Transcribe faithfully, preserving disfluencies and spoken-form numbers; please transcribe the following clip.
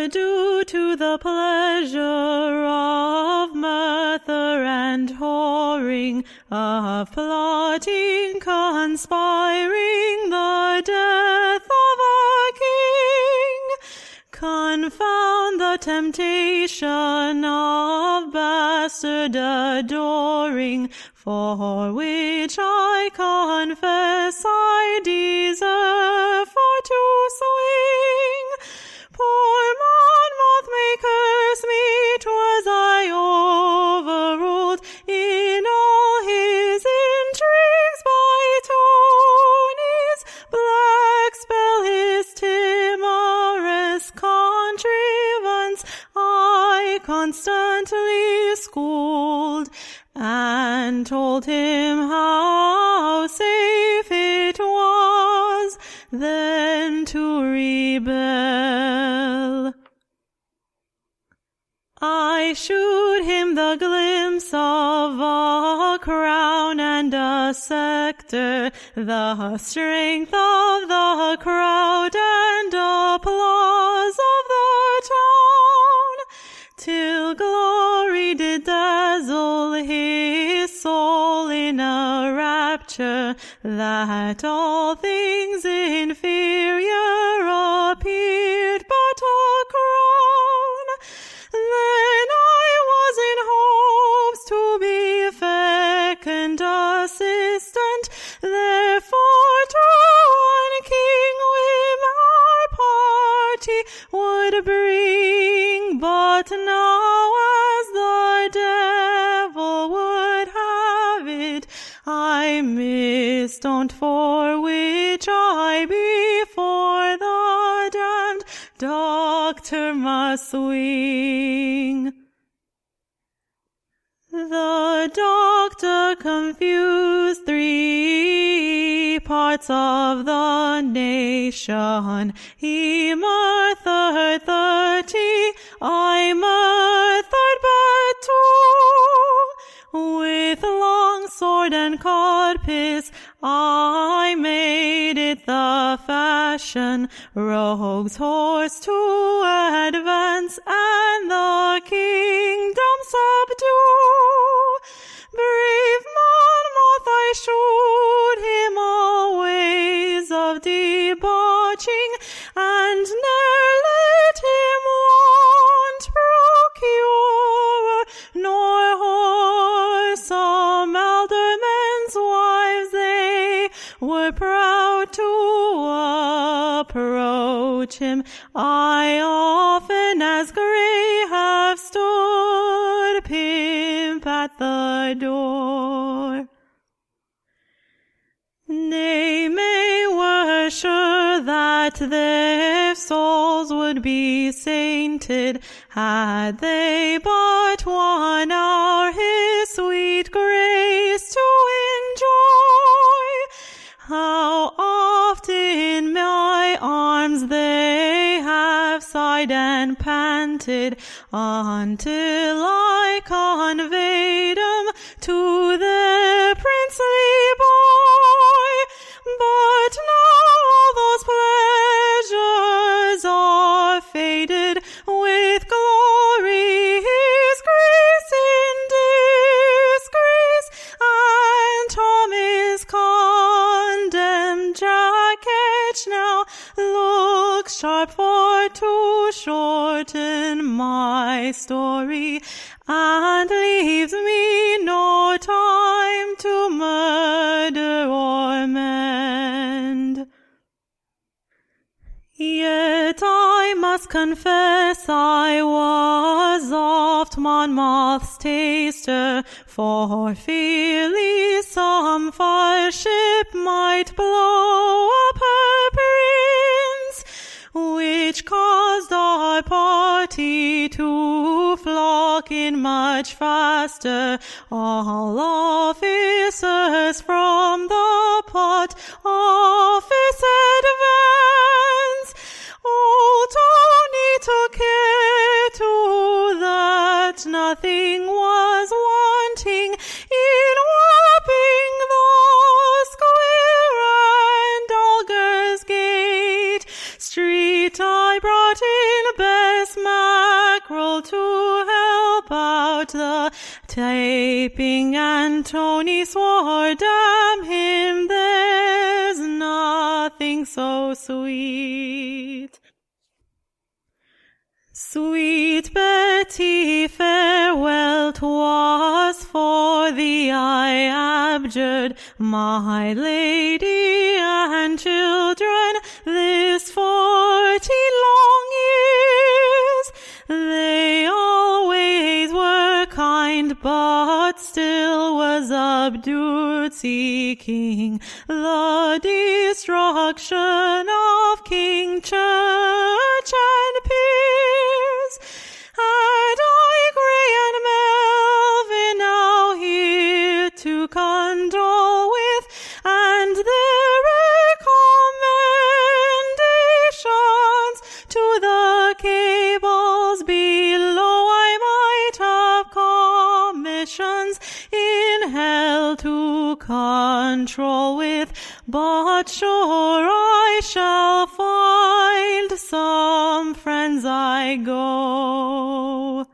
due to the pleasure of murder and whoring, of plotting, conspiring the death of our King. Confound the temptation of bastard adoring, for which I confess I deserve for to swing. Poor Monmouth may curse me, 'twas I overruled in all his intrigues by Tony's black spell, his timorous contrivance I constantly schooled, and told him how safe it was then to rebel. I shewed him the glimpse of a crown and a scepter, the strength of the crowd and applause of the town, till glory did dazzle his soul in a rapture, that all things inferior appeared but a crown. Then I was in hopes to be fecund assistant, therefore to one king whim our party would bring, but now as the devil would have it, I missed on't, for which I before the damned doctor must swing. The doctor confused three parts of the nation. He murthered thirty, I murthered but two. With long sword and codpiece I made it the fashion, rogue's horse to advance and the kingdom subdue. Brave Monmouth, I shewed him all ways of debauching, and ne'er let him want procurer, nor whore. Some aldermen's wives, they were proud to approach him. I often as grey have stood pimp at the door. Nay, may were sure that their souls would be sainted, had they but one hour his sweet grace to enjoy. How oft in my arms they have sighed and panted, until I conveyed 'em to their princely boy. But now all those pleasures are faded with glory, his grace in disgrace, and Tom is condemned. Jack Ketch now looks sharp for to shorten my story, and leaves me no time to murder or mend. Yet I must confess I was oft Monmouth's taster, for fearly some fire ship might blow up her prince, which caused our party to flock in much faster, all officers from the pot office advance. Old Tony took care to that nothing was wanting in whopping the square and Alger's gate street. I brought in best Taping and Tony swore, damn him, there's nothing so sweet. Sweet Betty, farewell, 'twas for thee I abjured my lady and children this forty long years. They always were kind, but still was obdurate, seeking the destruction of King, Church, and peers. And I, Grey and Melvin, now here to condole with, and their recommendations to the cables below. I might have commissions in hell to control with, but sure I shall find some friends I go.